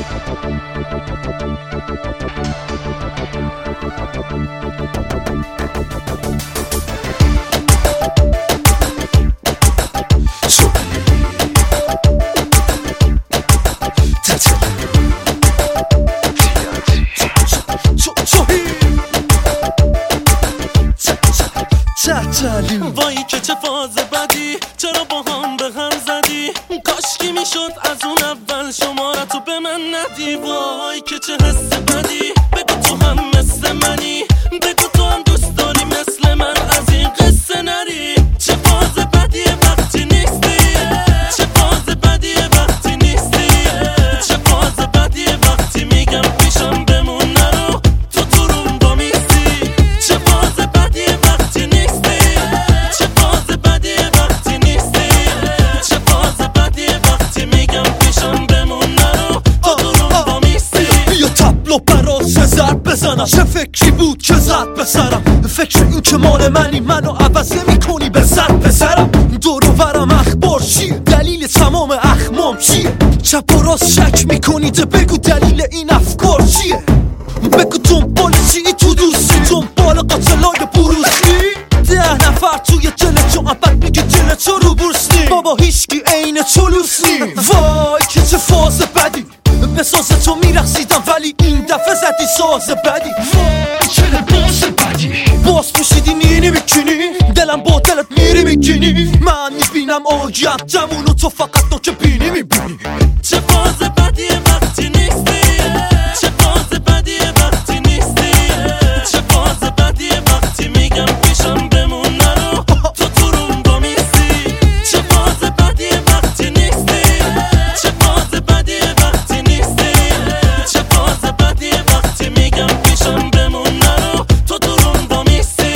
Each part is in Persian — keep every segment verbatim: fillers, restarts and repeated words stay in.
وای که چه فاز بدی، چرا با هم به هم زدی؟ کاشکی میشد از اون اول شمارتو به من ندی. وای که چه حس بدی، بگو تو هم مثل منی، بگو تو هم دوست داری مثل من از این قصه نری. چه فاز بدیه وقتی نیستی، چه فاز بدیه وقتی نیستی، چه فاز بدیه وقتی میگم پیشم بمون نرو تو تو روم با میستی. چه فاز بدیه وقتی نیستی، چه فاز بدیه وقتی نیستی، چه فاز بدیه وقتی میگم پیشم بمون نرو تو تو روم با میستی. بیا تبلو برات سه ضرب بزنم، چه فکری بود که زد به سرم؟ فکر این که مال منی، منو عوض نمی‌کنی به زد بزرم. دور و برم اخبار چیه؟ دلیل تمام اخمام چیه؟ چپ و راست شک میکنید، بگو دلیل این افکار چیه؟ بگو دنبال چی تو دوستی، دنبال قاتلای بروسی؟ ده نفر توی دل تو ابد میگه دل تو رو بورسنی، بابا هیچکی عین تو لوسنی. وای که چه فاز بدی، به ساز تو میرقصیدم ولی این دفعه زدی ساز بدی. وای چه لباس بدی، باز پوشیدی میری میکنی، دلم با دلت میری میکنی. من میبینم آیندمونو تو فقط نوک بینی میبینی. چه فاز بدیه وقتی نیستی، چه فاز بدیه وقتی نیستی، چه فاز بدیه وقتی میگم پیشم بمون نرو تو تو روم با میستی. چه فاز بدیه وقتی نیستی، چه فاز بدیه وقتی نیستی، چه فاز بدیه وقتی میگم پیشم بمون نرو تو تو روم با میستی.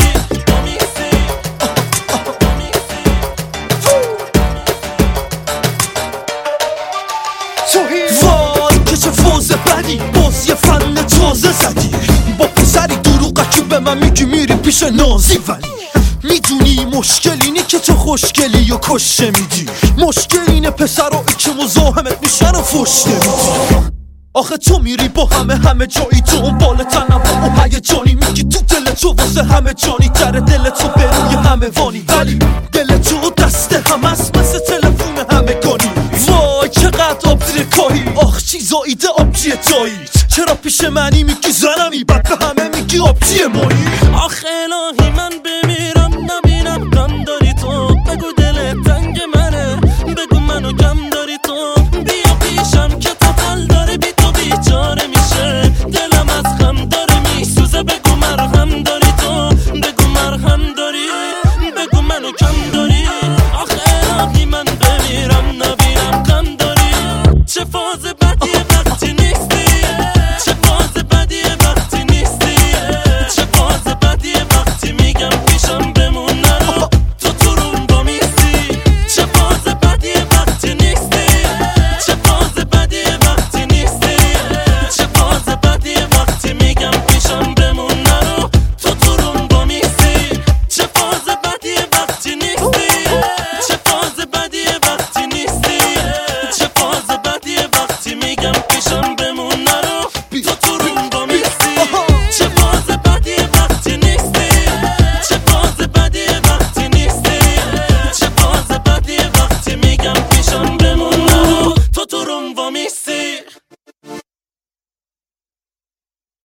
وای که چه فاز بدی، باز یه فن تازه زدی. با پسری دروغکی به من میگی میری پیش نازی، ولی میدونی مشکل اینی که تو خوشگلی و کش میدی. مشکل اینه پسرایی که مزاحمت میشن و فش نمیدی. آخه تو میری با همه همه جایی، تو اون بال تنم و هیجانی، میگی تو دل تو واسه همه جانی تره، دل تو بروی همه وانی، ولی دل تو دست هم است مثل تلفون همگانی. وای چقدر آبزیر کاهی، آخ چیزایی ده آبجی تایید. چرا پیش منی میگی زنمی، بعد به همه میگی آبجی مایی؟ آخه